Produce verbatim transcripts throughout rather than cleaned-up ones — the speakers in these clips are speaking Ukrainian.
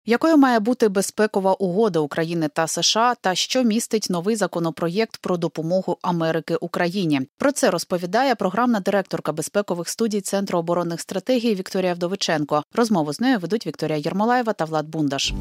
Якою має бути безпекова угода України та США та що містить новий законопроєкт про допомогу Америки Україні? Про це розповідає програмна директорка безпекових студій Центру оборонних стратегій Вікторія Вдовиченко. Розмову з нею ведуть Вікторія Єрмолаєва та Влад Бундаш.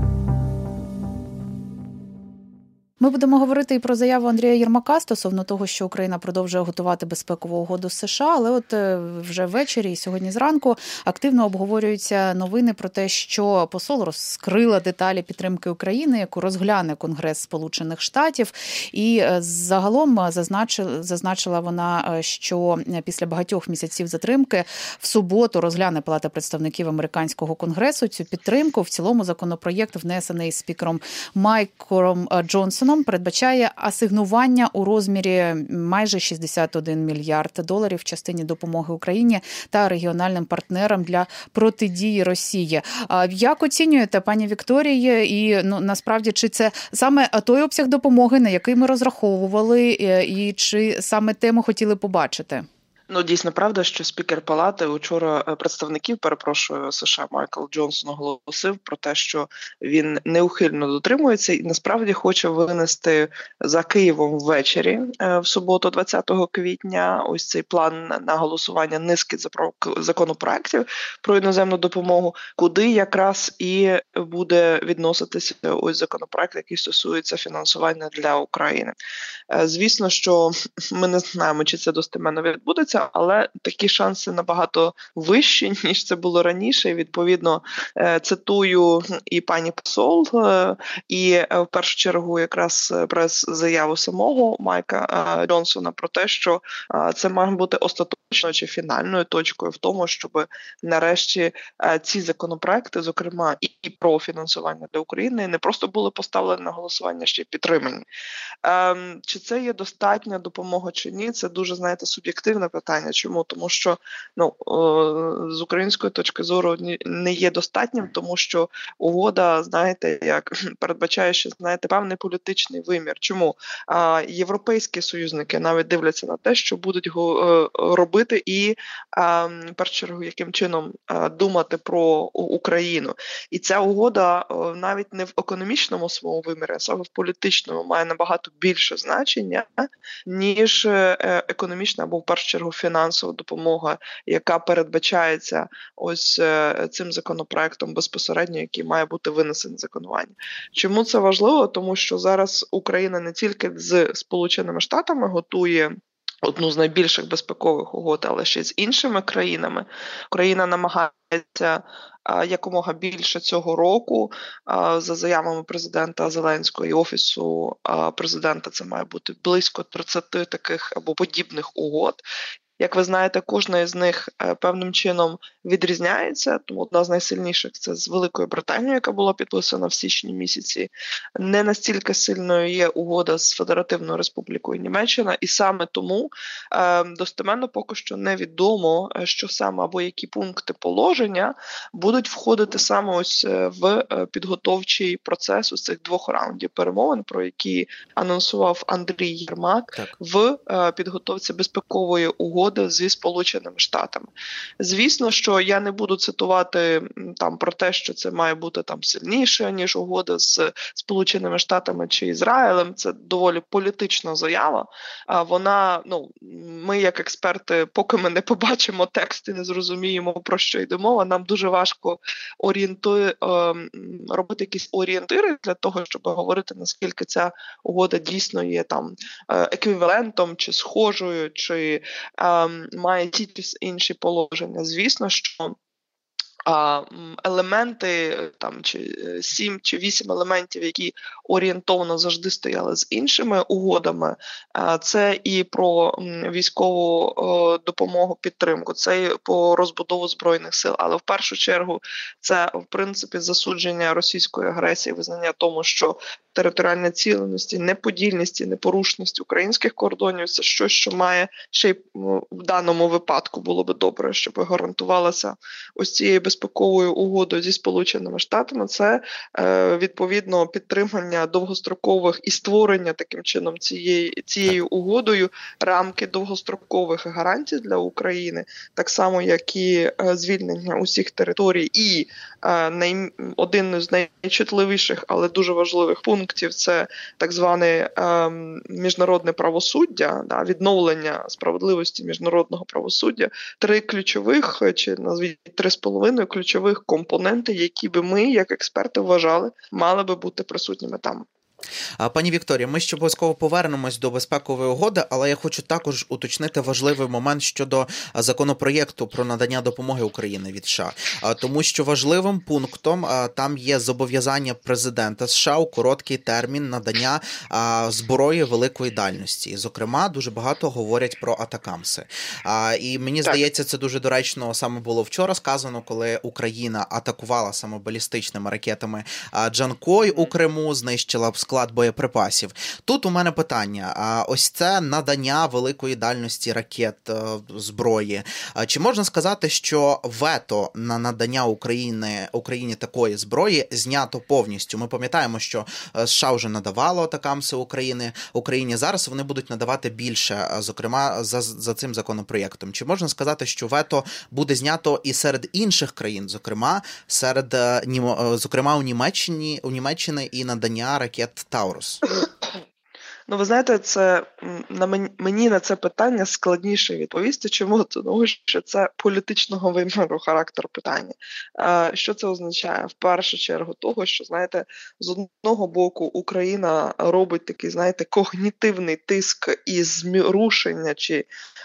Ми будемо говорити і про заяву Андрія Єрмака стосовно того, що Україна продовжує готувати безпекову угоду з США, але от вже ввечері і сьогодні зранку активно обговорюються новини про те, що посол розкрила деталі підтримки України, яку розгляне Конгрес Сполучених Штатів. І загалом зазначила, зазначила вона, що після багатьох місяців затримки в суботу розгляне Палата представників американського Конгресу цю підтримку. В цілому законопроєкт, внесений спікером Майком Джонсоном, передбачає асигнування у розмірі майже шістдесят один мільярд доларів в частині допомоги Україні та регіональним партнерам для протидії Росії. Як оцінюєте, пані Вікторії, і ну, насправді, чи це саме той обсяг допомоги, на який ми розраховували, і чи саме те ми хотіли побачити? Ну, дійсно правда, що спікер Палати учора представників, перепрошую, США Майкл Джонсон оголосив про те, що він неухильно дотримується і насправді хоче винести за Києвом ввечері в суботу, двадцятого квітня, ось цей план на голосування низки законопроєктів про іноземну допомогу, куди якраз і буде відноситися ось законопроєкт, який стосується фінансування для України. Звісно, що ми не знаємо, чи це достеменно відбудеться, але такі шанси набагато вищі, ніж це було раніше. Відповідно, цитую і пані посол, і в першу чергу якраз прес-заяву самого Майка Джонсона про те, що це має бути остаточною чи фінальною точкою в тому, щоб нарешті ці законопроекти, зокрема і про фінансування для України, не просто були поставлені на голосування, ще й підтримані. Чи це є достатня допомога чи ні, це дуже, знаєте, суб'єктивне питання. Чому? Тому що ну, з української точки зору не є достатнім, тому що угода, знаєте, як передбачає, що, знаєте, певний політичний вимір. Чому? Європейські союзники навіть дивляться на те, що будуть робити і, в першу чергу, яким чином думати про Україну. І ця угода навіть не в економічному своєму вимірі, а саме в політичному має набагато більше значення, ніж економічна або, в першу чергу, фінансова допомога, яка передбачається ось цим законопроектом безпосередньо, який має бути винесений законування. Чому це важливо? Тому що зараз Україна не тільки з Сполученими Штатами готує одну з найбільших безпекових угод, але ще й з іншими країнами. Україна намагається якомога більше цього року, за заявами президента Зеленського і Офісу президента, це має бути близько тридцять таких або подібних угод. Як ви знаєте, кожна із них певним чином відрізняється. Тому одна з найсильніших – це з Великою Британією, яка була підписана в січні місяці. Не настільки сильною є угода з Федеративною Республікою Німеччина. І саме тому е, достеменно поки що невідомо, що саме або які пункти положення будуть входити саме ось в підготовчий процес із цих двох раундів перемовин, про які анонсував Андрій Єрмак так. в е, підготовці безпекової угоди зі Сполученими Штатами. Звісно, що я не буду цитувати там про те, що це має бути там сильніше, ніж угода з Сполученими Штатами чи Ізраїлем. Це доволі політична заява. А вона, ну, ми як експерти, поки ми не побачимо текст і не зрозуміємо, про що йде мова, нам дуже важко орієнту... робити якісь орієнтири для того, щоб говорити, наскільки ця угода дійсно є там еквівалентом, чи схожою, чи має ті чи інші положення. Звісно, що елементи, там, чи сім чи вісім елементів, які орієнтовно завжди стояли з іншими угодами, це і про військову допомогу, підтримку, це і по розбудову Збройних сил, але в першу чергу це, в принципі, засудження російської агресії, визнання тому, що територіальна цілісність, неподільність і непорушність українських кордонів – це щось, що має ще й в даному випадку було би добре, щоб гарантувалася ось цією безпекою безпековою угодою зі Сполученими Штатами, це відповідно підтримання довгострокових і створення таким чином цієї, цією угодою рамки довгострокових гарантій для України, так само, як і звільнення усіх територій. І най, один з найчутливіших, але дуже важливих пунктів – це так зване міжнародне правосуддя, да, відновлення справедливості міжнародного правосуддя. Три ключових, чи назвіть три з половиною ключових компоненти, які би ми, як експерти, вважали, мали би бути присутніми там. Пані Вікторія, ми ще обов'язково повернемось до безпекової угоди, але я хочу також уточнити важливий момент щодо законопроєкту про надання допомоги Україні від США. Тому що важливим пунктом там є зобов'язання президента США у короткий термін надання зброї великої дальності. І, зокрема, дуже багато говорять про атакамси. І мені так. здається, це дуже доречно саме було вчора сказано, коли Україна атакувала саме балістичними ракетами Джанкой у Криму, знищила склад боєприпасів. Тут у мене питання. Ось це надання великої дальності ракет, зброї. Чи можна сказати, що вето на надання Україні, Україні такої зброї знято повністю? Ми пам'ятаємо, що США вже надавало атакамси України. Україні зараз вони будуть надавати більше, зокрема, за, за цим законопроєктом. Чи можна сказати, що вето буде знято і серед інших країн, зокрема, серед, зокрема у Німеччині, у Німеччині і надання ракет Таурус? Ну, ви знаєте, це на мені, мені на це питання складніше відповісти. Чому? Тому що це політичного виміру характеру питання. Що це означає? В першу чергу того, що, знаєте, з одного боку Україна робить такий, знаєте, когнітивний тиск і зрушення чи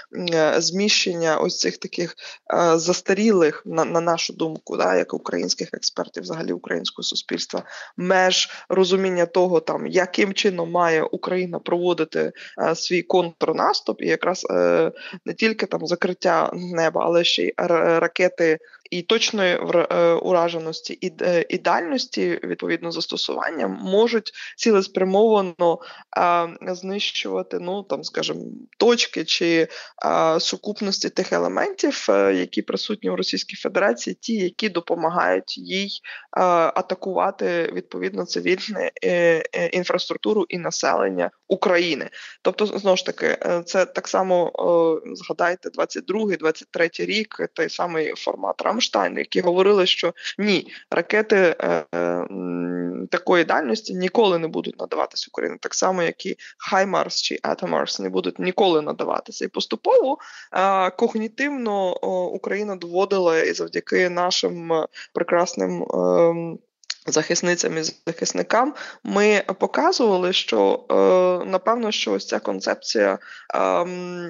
зміщення ось цих таких застарілих, на, на нашу думку, да, як українських експертів, взагалі українського суспільства, меж розуміння того, там, яким чином має Україна проводити е, свій контрнаступ, і якраз е, не тільки там закриття неба, але ще й ракети і точної е, ураженості, і, е, і дальності, відповідно, застосування, можуть цілеспрямовано е, знищувати, ну, там, скажімо, точки чи е, сукупності тих елементів, е, які присутні у Російській Федерації, ті, які допомагають їй е, атакувати, відповідно, цивільну е, е, інфраструктуру і населення України. Тобто, знову ж таки, це так само, о, згадайте, двадцять другий двадцять третій рік, той самий формат Рамштайн, які говорили, що ні, ракети е, е, такої дальності ніколи не будуть надаватися Україні, так само, як і Хаймарс чи Атомарс не будуть ніколи надаватися. І поступово е, когнітивно о, Україна доводила, і завдяки нашим прекрасним е, захисницям і захисникам, ми показували, що, е, напевно, що ось ця концепція, е,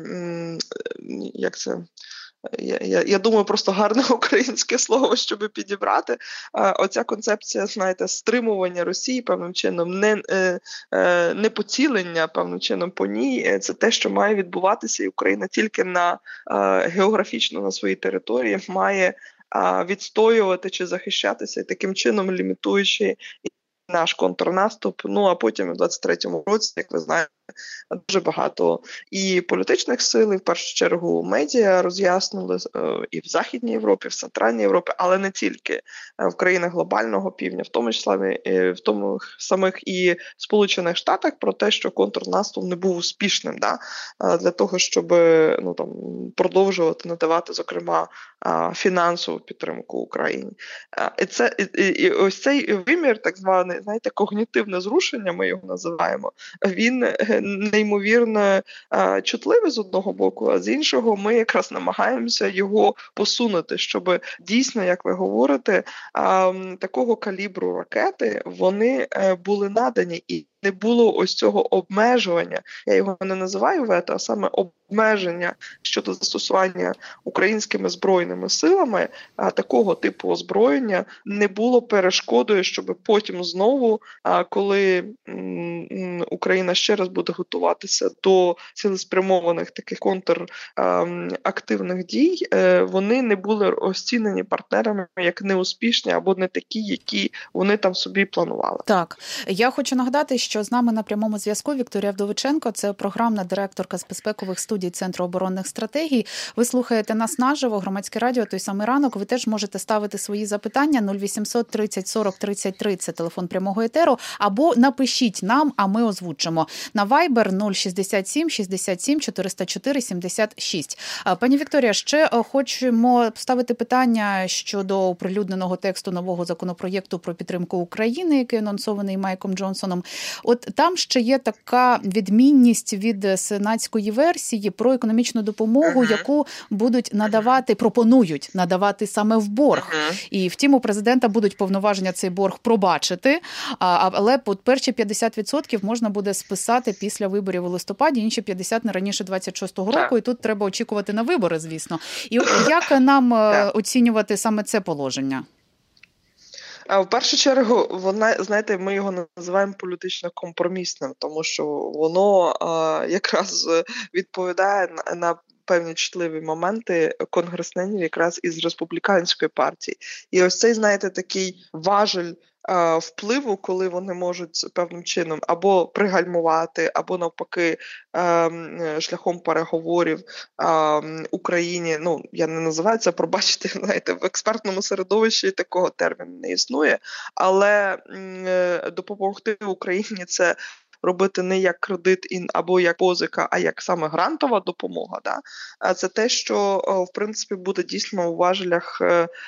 як це, я, я, я думаю, просто гарне українське слово, щоб підібрати, е, оця концепція, знаєте, стримування Росії певним чином, не, е, е, не поцілення певним чином по ній, це те, що має відбуватися, і Україна тільки на е, географічно на своїй території має відстоювати чи захищатися, і таким чином лімітуючи наш контрнаступ. Ну, а потім у двадцять третьому році, як ви знаєте, дуже багато і політичних сил, і в першу чергу медіа роз'яснили і в Західній Європі, в Центральній Європі, але не тільки в країнах глобального півдня, в тому числі в тому самих і Сполучених Штатах, про те, що контрнаступ не був успішним, да, для того, щоб, ну, там, продовжувати надавати, зокрема, фінансову підтримку Україні. І це і, і ось цей вимір, так званий, знаєте, когнітивне зрушення, ми його називаємо, він неймовірно а, чутливий з одного боку, а з іншого ми якраз намагаємося його посунути, щоб дійсно, як ви говорите, а, такого калібру ракети, вони а, були надані і не було ось цього обмежування, я його не називаю вето, а саме обмеження щодо застосування українськими збройними силами, а такого типу озброєння не було перешкодою, щоб потім знову, а, коли м, Україна ще раз буде готуватися до цілеспрямованих таких контрактивних дій, е, вони не були оцінені партнерами як неуспішні або не такі, які вони там собі планували. Так, я хочу нагадати, що що з нами на прямому зв'язку Вікторія Вдовиченко, це програмна директорка з безпекових студій Центру оборонних стратегій. Ви слухаєте нас наживо, Громадське радіо, той самий ранок. Ви теж можете ставити свої запитання. нуль вісімсот тридцять сорок тридцять три – це телефон прямого етеру. Або напишіть нам, а ми озвучимо. На Viber нуль шістдесят сім шістдесят сім чотириста чотири сімдесят шість. Пані Вікторія, ще хочемо ставити питання щодо оприлюдненого тексту нового законопроєкту про підтримку України, який анонсований Майком Джонсоном. От там ще є така відмінність від сенатської версії про економічну допомогу, uh-huh. яку будуть надавати, пропонують надавати саме в борг. Uh-huh. І втім, у президента будуть повноваження цей борг пробачити, але перші п'ятдесят відсотків можна буде списати після виборів у листопаді, інші п'ятдесят відсотків не раніше двадцять шостого року, і тут треба очікувати на вибори, звісно. І як нам оцінювати саме це положення? А в першу чергу, вона, знаєте, ми його називаємо політично компромісним, тому що воно а, якраз відповідає на, на певні чутливі моменти конгресменів якраз із республіканської партії. І ось цей, знаєте, такий важель а, впливу, коли вони можуть певним чином або пригальмувати, або навпаки а, шляхом переговорів а, Україні, ну, я не називаю це, пробачте, знаєте, в експертному середовищі такого терміну не існує, але м, допомогти Україні це робити не як кредит або як позика, а як саме грантова допомога. Да? Це те, що, в принципі, буде дійсно у важелях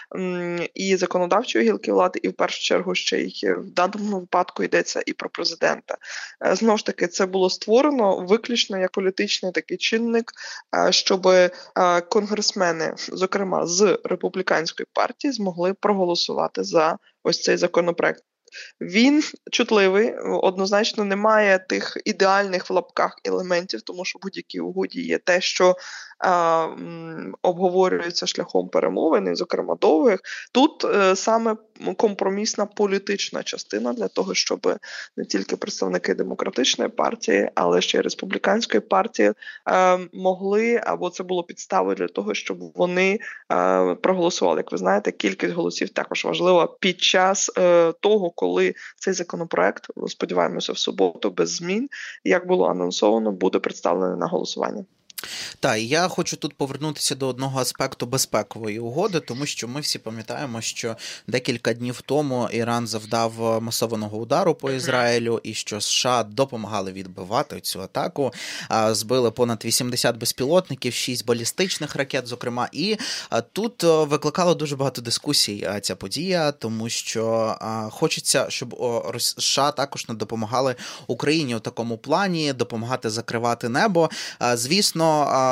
і законодавчої гілки влади, і в першу чергу ще й в даному випадку йдеться і про президента. Знову ж таки, це було створено виключно як політичний такий чинник, щоб конгресмени, зокрема з республіканської партії, змогли проголосувати за ось цей законопроект. Він чутливий, однозначно немає тих ідеальних в лапках елементів, тому що в будь-якій угоді є те, що а, м, обговорюється шляхом перемовин, зокрема довгих. Тут е, саме компромісна політична частина для того, щоб не тільки представники демократичної партії, але ще й республіканської партії е, могли, або це було підставою для того, щоб вони е, проголосували. Як ви знаєте, кількість голосів також важлива під час е, того, коли цей законопроект, сподіваємося, в суботу без змін, як було анонсовано, буде представлений на голосування. Так, і я хочу тут повернутися до одного аспекту безпекової угоди, тому що ми всі пам'ятаємо, що декілька днів тому Іран завдав масованого удару по Ізраїлю, і що США допомагали відбивати цю атаку, збили понад вісімдесят безпілотників, шість балістичних ракет, зокрема, і тут викликало дуже багато дискусій ця подія, тому що хочеться, щоб США також не допомагали Україні у такому плані, допомагати закривати небо. Звісно,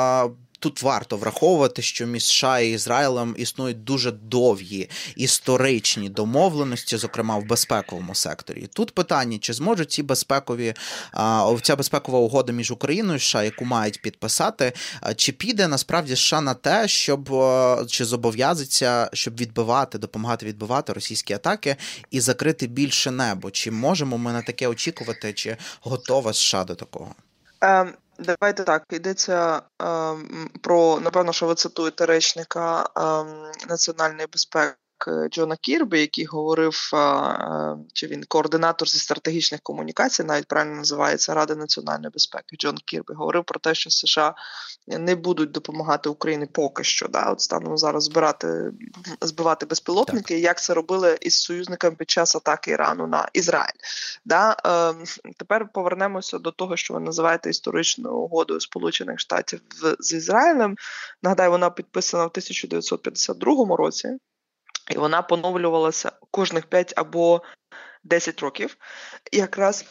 тут варто враховувати, що між США і Ізраїлем існують дуже довгі історичні домовленості, зокрема в безпековому секторі. Тут питання, чи зможуть ці безпекові, ця безпекова угода між Україною і США, яку мають підписати, чи піде насправді США на те, щоб, чи зобов'язаться, щоб відбивати, допомагати відбивати російські атаки і закрити більше небо? Чи можемо ми на таке очікувати, чи готова США до такого? Um... Давайте так, йдеться е, про, напевно, що ви цитуєте речника е, національної безпеки Джона Кірбі, який говорив, е, чи він координатор зі стратегічних комунікацій, навіть правильно називається Рада національної безпеки. Джон Кірбі говорив про те, що США не будуть допомагати Україні поки що, да, от станемо зараз збирати, збивати безпілотники, так. Як це робили із союзниками під час атаки Ірану на Ізраїль. Да, е, тепер повернемося до того, що ви називаєте історичною угодою Сполучених Штатів з Ізраїлем. Нагадаю, вона підписана в тисяча дев'ятсот п'ятдесят другому році, і вона поновлювалася кожних п'ять або десять років. І якраз,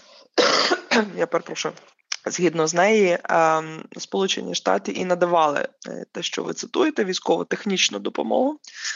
я перепрошую, згідно з неї, Сполучені Штати і надавали те, що ви цитуєте, військово-технічну допомогу.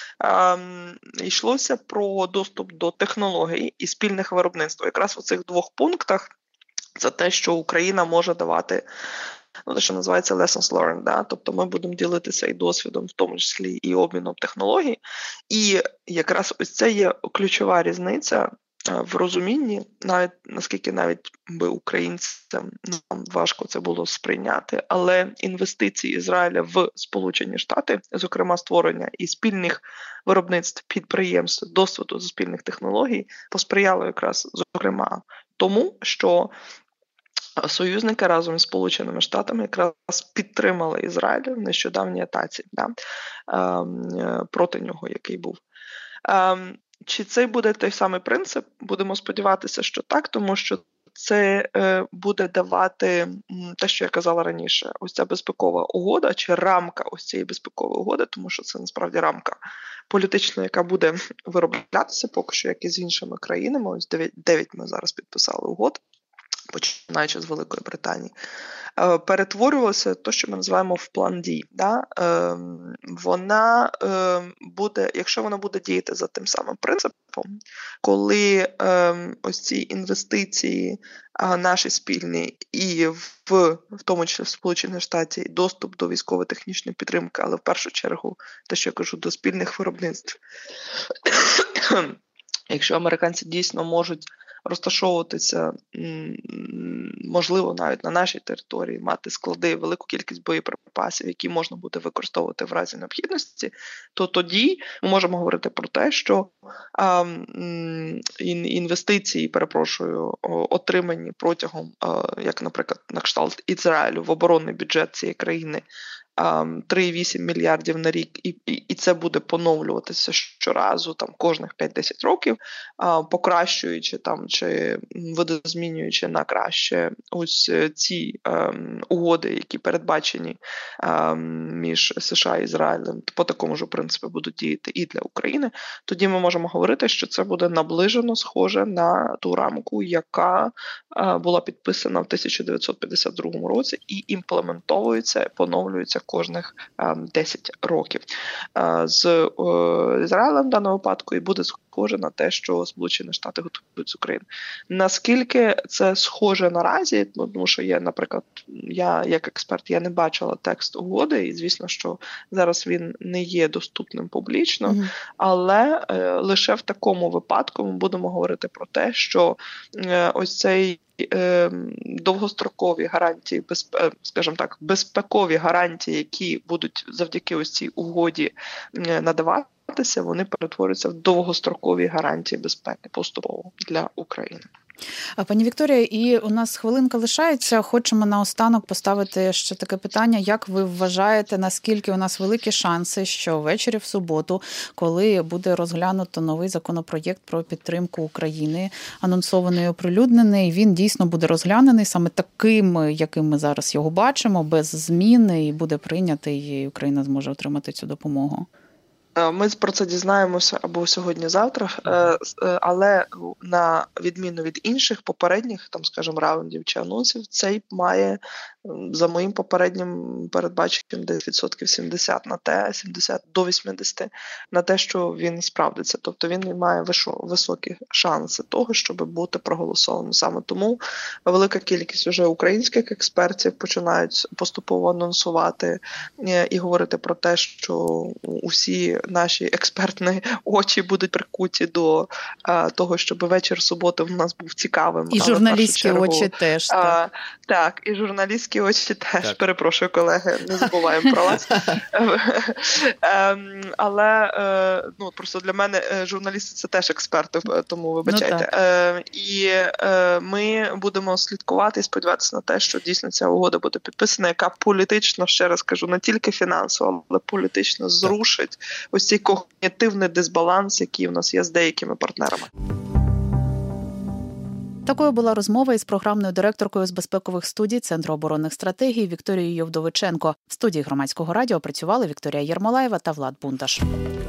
Йшлося про доступ до технологій і спільних виробництв. Якраз у цих двох пунктах це те, що Україна може давати, ну, те, що називається lessons learned, да? Тобто ми будемо ділитися і досвідом, в тому числі і обміном технологій. І якраз ось це є ключова різниця в розумінні, навіть наскільки навіть би українцям нам важко це було сприйняти, але інвестиції Ізраїля в Сполучені Штати, зокрема створення і спільних виробництв, підприємств, досвіду з спільних технологій, посприяло якраз, зокрема, тому, що союзники разом з Сполученими Штатами якраз підтримали Ізраїль в нещодавній атаці, да, проти нього, який був. Чи це буде той самий принцип? Будемо сподіватися, що так, тому що це е, буде давати те, що я казала раніше, ось ця безпекова угода чи рамка ось цієї безпекової угоди, тому що це насправді рамка політична, яка буде вироблятися поки що, як і з іншими країнами. Ось дев'ять ми зараз підписали угод, починаючи з Великої Британії, е, перетворювалося те, що ми називаємо в план дій. Да? Е, вона е, буде, якщо вона буде діяти за тим самим принципом, коли е, ось ці інвестиції е, наші спільні і в, в тому числі в Сполучених Штатів доступ до військово-технічної підтримки, але в першу чергу те, що я кажу, до спільних виробництв. Якщо американці дійсно можуть розташовуватися, можливо, навіть на нашій території, мати склади, велику кількість боєприпасів, які можна буде використовувати в разі необхідності, то тоді ми можемо говорити про те, що а, інвестиції, перепрошую, отримані протягом, а, як, наприклад, на кшталт Ізраїлю в оборонний бюджет цієї країни, три цілих вісім мільярдів на рік, і, і, і це буде поновлюватися щоразу, там, кожних п'ять-десять років, а, покращуючи там, чи видозмінюючи на краще ось ці а, угоди, які передбачені а, між США і Ізраїлем, по такому ж принципу будуть діяти і для України, тоді ми можемо говорити, що це буде наближено схоже на ту рамку, яка а, була підписана в тисяча дев'ятсот п'ятдесят другому році і імплементовується, поновлюється кожних десять років. З Ізраїлем в даному випадку і буде схоже на те, що Сполучені Штати готують з України. Наскільки це схоже наразі, тому що я, наприклад, я як експерт, я не бачила текст угоди, і звісно, що зараз він не є доступним публічно, mm-hmm. але е, лише в такому випадку ми будемо говорити про те, що е, ось цей довгострокові гарантії, скажімо так, безпекові гарантії, які будуть завдяки ось цій угоді надаватися, вони перетворюються в довгострокові гарантії безпеки поступово для України. Пані Вікторія, і у нас хвилинка лишається. Хочемо наостанок поставити ще таке питання. Як ви вважаєте, наскільки у нас великі шанси, що ввечері в суботу, коли буде розглянуто новий законопроєкт про підтримку України, анонсований і оприлюднений, він дійсно буде розглянений саме таким, яким ми зараз його бачимо, без змін, і буде прийнятий, і Україна зможе отримати цю допомогу? Ми про це дізнаємося або сьогодні-завтра, але на відміну від інших попередніх, там, скажімо, раундів чи анонсів, цей має, за моїм попереднім передбаченням, десь відсотків сімдесят на те, сімдесят до вісімдесят на те, що він справдиться. Тобто він має високі шанси того, щоб бути проголосованим. Саме тому велика кількість вже українських експертів починають поступово анонсувати і говорити про те, що усі наші експертні очі будуть прикуті до а, того, щоб вечір суботи в нас був цікавим. І журналістські чергу, очі теж. Так, а, так і журналістські очі теж. Так. Перепрошую, колеги, не забуваємо про вас. Але ну, просто для мене журналісти – це теж експерти, тому вибачайте. Ну, і ми будемо слідкувати і сподіватися на те, що дійсно ця угода буде підписана, яка політично, ще раз кажу, не тільки фінансово, але політично зрушить ось цей когнітивний дисбаланс, який у нас є з деякими партнерами. Такою була розмова із програмною директоркою з безпекових студій Центру оборонних стратегій Вікторією Євдовиченко. В студії Громадського радіо працювали Вікторія Єрмолаєва та Влад Бундаш.